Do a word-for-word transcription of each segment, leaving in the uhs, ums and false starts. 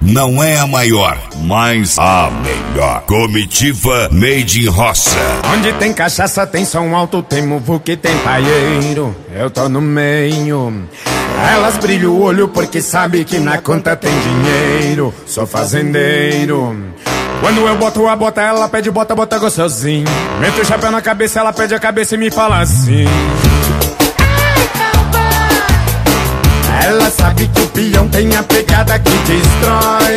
não é a maior, mas a melhor. Comitiva Made in Roça. Onde tem cachaça tem som alto, tem muvuca, tem paieiro. Eu tô no meio. Elas brilham o olho porque sabe que na conta tem dinheiro. Sou fazendeiro. Quando eu boto a bota, ela pede bota, bota gostosinho. Meto o chapéu na cabeça, ela pede a cabeça e me fala assim. Ela sabe que o peão tem a pegada que destrói.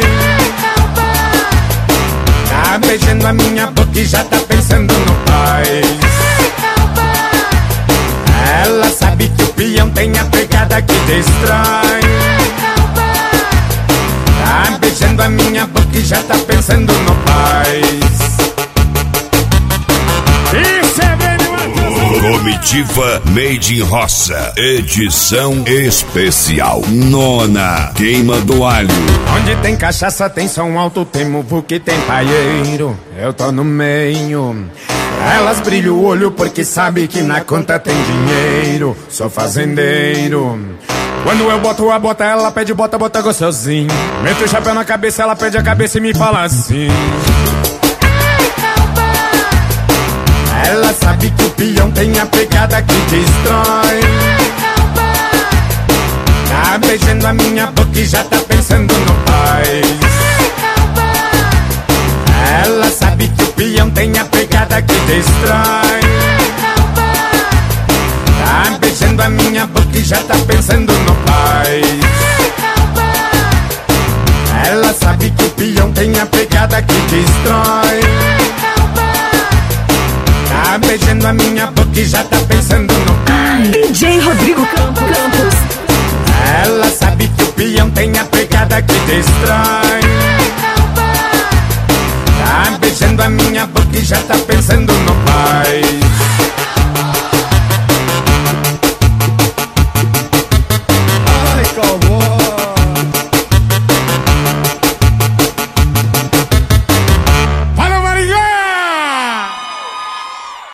Tá beijando a minha boca e já tá pensando no pai. Ela sabe que o peão tem a pegada que destrói. Tá beijando a minha boca e já tá pensando no pai. Isso é bem Comitiva Made in Roça, edição especial. Nona Queima do Alho. Onde tem cachaça tem som alto, tem muvuca, tem paieiro. Eu tô no meio. Elas brilham o olho porque sabe que na conta tem dinheiro. Sou fazendeiro. Quando eu boto a bota, ela pede bota, bota gostosinho. Meto o chapéu na cabeça, ela pede a cabeça e me fala assim. Ela sabe que o peão tem a pegada que destrói. Tá beijando a minha boca e já tá pensando no pai. Ela sabe que o peão tem a pegada que destrói. Tá beijando a minha boca e já tá pensando no pai. Ela sabe que o peão tem a pegada que destrói. Tá beijando a minha boca e já tá pensando no pai. D J Rodrigo Campos. Ela sabe que o peão tem a pegada que destrói. Tá beijando a minha boca e já tá pensando no pai.